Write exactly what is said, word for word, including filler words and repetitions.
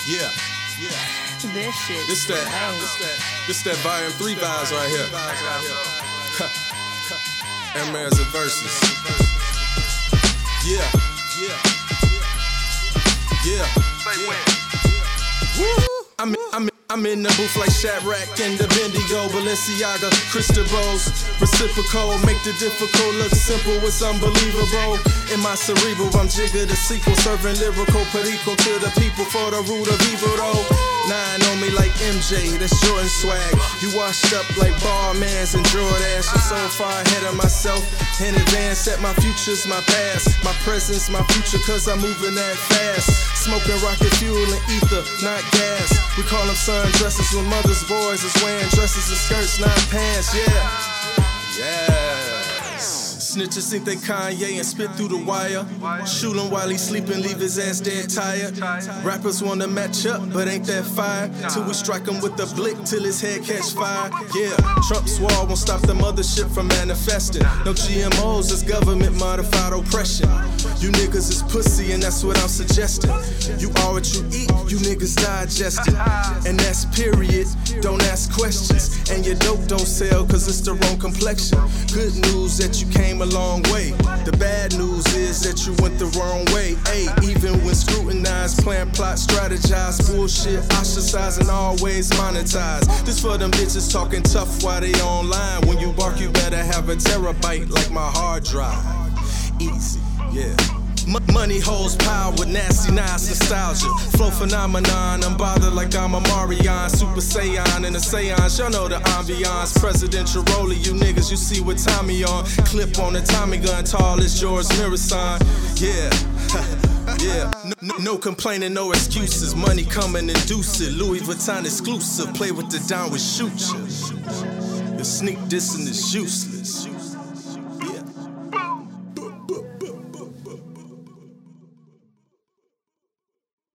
Yeah, yeah. This shit. This that, this that, this that volume three vibes right here. Amares and verses. Yeah, yeah, yeah, yeah. Woo! I'm in, I'm in, I'm in the booth like Shadrach and the Bendigo, Balenciaga, Cristobals, reciprocal, make the difficult look simple, it's unbelievable. In my cerebral, I'm Jigga the sequel, serving lyrical perico to the people for the root of evil though. Nine on me like M J, that's Jordan swag. You washed up like Barmans and Jordache. I'm so far ahead of myself, in advance that my future's my past, my presence, my future, cause I'm moving that fast. Smoking rocket fuel and ether, not gas. We call them sundresses when mothers' boys is wearing dresses and skirts, not pants, yeah. Yeah. Snitches think they Kanye and spit through the wire. Shoot him while he sleeping, leave his ass dead tired. Rappers wanna match up, but ain't that fire? Till we strike him with the blick till his head catch fire. Yeah, Trump's wall won't stop the mothership from manifesting. No G M Os, it's government modified oppression. You niggas is pussy and that's what I'm suggesting. You are what you eat, you niggas digest it. And that's period, don't ask questions. And your dope don't sell cause it's the wrong complexion. Good news that you came a long way. The bad news is that you went the wrong way. Ay, even when scrutinized, plan, plot, strategize, bullshit, ostracize, and always monetize. This for them bitches talking tough while they online. When you bark, you better have a terabyte like my hard drive. Easy, yeah. M- money holds power with nasty, nice nostalgia. Flow phenomenon, I'm bothered like I'm a Marion. Super Saiyan in a seance, y'all know the ambiance. Presidential roller, you niggas, you see what Tommy on. Clip on the Tommy gun, tall as George Mirasan. Yeah. Yeah, no, no complaining, no excuses. Money coming and deuce it. Louis Vuitton exclusive. Play with the down with shoot ya. Your sneak dissing is useless.